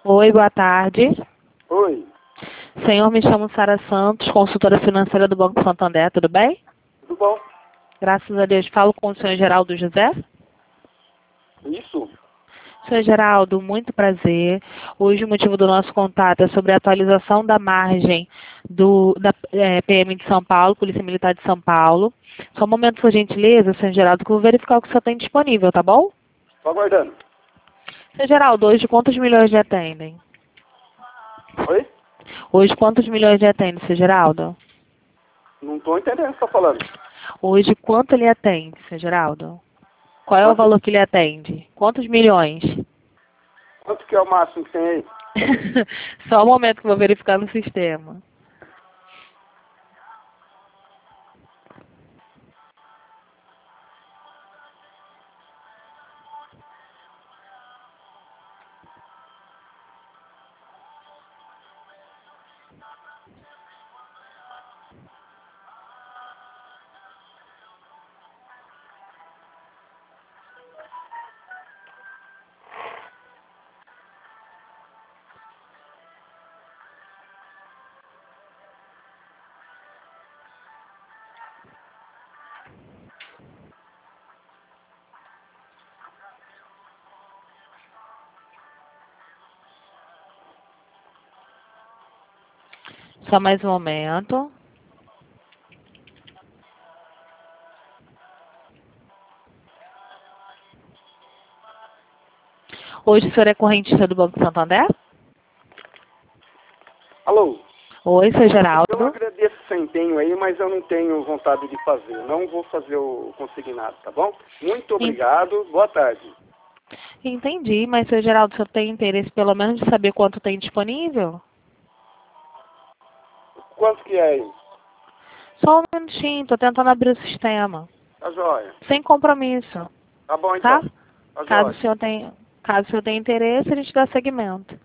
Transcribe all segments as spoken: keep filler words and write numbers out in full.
Oi, boa tarde. Oi, Senhor, me chamo Sara Santos, consultora financeira do Banco Santander, tudo bem? tudo bom? Graças a Deus. Falo com o senhor Geraldo José. Isso? Senhor Geraldo, muito prazer. Hoje o motivo do nosso contato é sobre a atualização da margem do, da é, P M de São Paulo, Polícia Militar de São Paulo. Só um momento, por gentileza, senhor Geraldo, que eu vou verificar o que o senhor tem disponível, tá bom? Tô aguardando. Senhor Geraldo, hoje quantos milhões de atendem? Oi? Hoje quantos milhões de atende, senhor Geraldo? Não tô entendendo o que você tá falando. Hoje quanto ele atende, senhor Geraldo? Qual é o Quanto, valor que ele atende? Quantos milhões? quanto que é o máximo que tem aí? Só um momento que eu vou verificar no sistema. Só mais um momento. Hoje o senhor é correntista do Banco Santander? Alô? Oi, senhor Eu Geraldo. agradeço o seu empenho aí, mas eu não tenho vontade de fazer. Não vou fazer o consignado, tá bom? Muito obrigado. Boa tarde. Entendi, mas senhor Geraldo, o senhor tem interesse pelo menos de saber quanto tem disponível? Quanto que é aí? Só um minutinho, tô tentando abrir o sistema. Tá joia. Sem compromisso, Tá bom tá? então. Tá Caso o joia. senhor tenha, caso o senhor tenha interesse, a gente dá seguimento.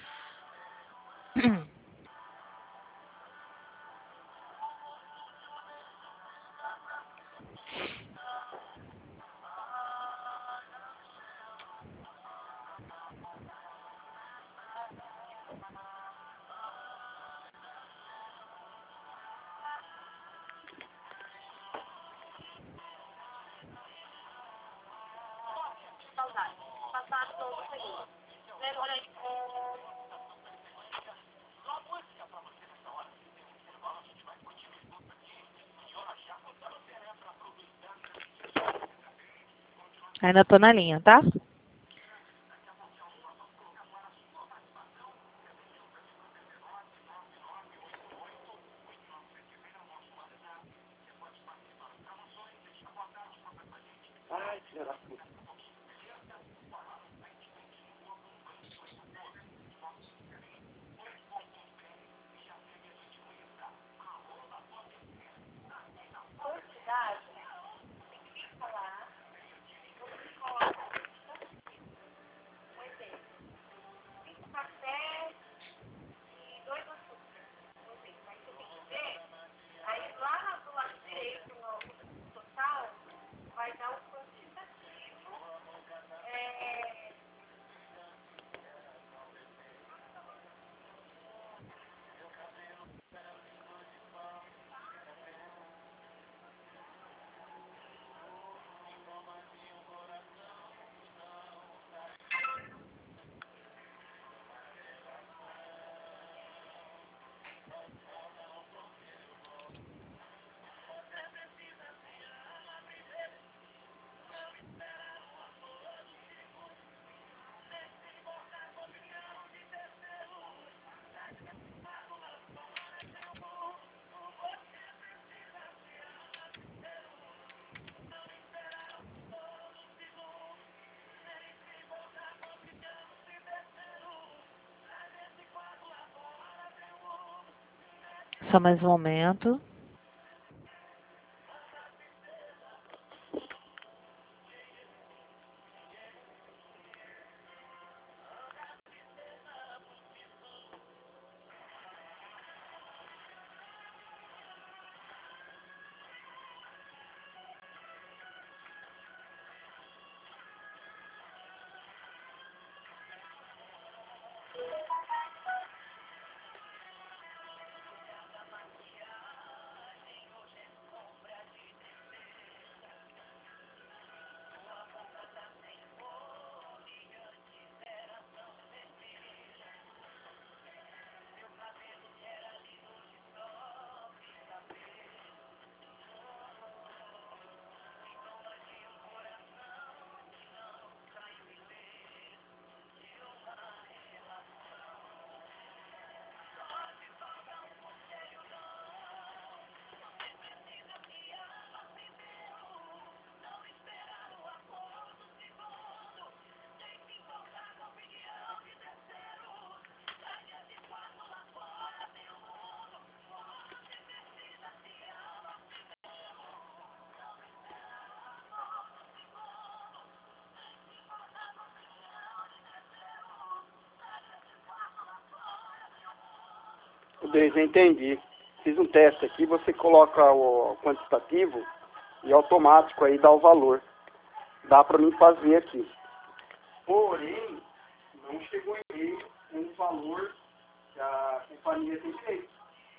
Ainda tô na linha, tá? Ai, filha da puta. Só mais um momento. Beleza, entendi. Fiz um teste aqui, você coloca o quantitativo e automático aí dá o valor. Dá para mim fazer aqui. Porém, não chegou e-mail com o valor que a companhia tem feito.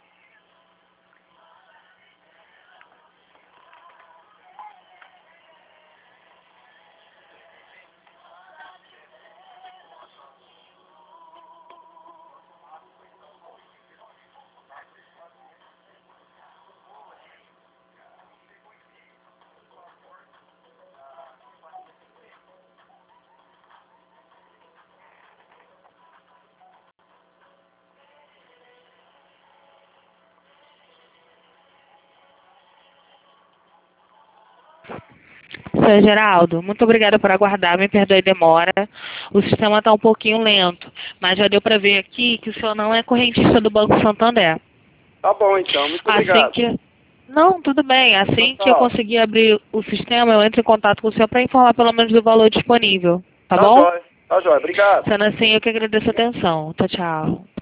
Seu Geraldo, muito obrigada por aguardar, me perdoe a demora. O sistema está um pouquinho lento, mas já deu para ver aqui que o senhor não é correntista do Banco Santander. Tá bom, então. Muito Assim obrigado. que... Não, tudo bem. Assim Então, que eu tchau. conseguir abrir o sistema, eu entro em contato com o senhor para informar pelo menos do valor disponível. Tá Tá bom? jóia. Tá jóia. Obrigado. Sendo assim, eu que agradeço a atenção. Tchau, tchau.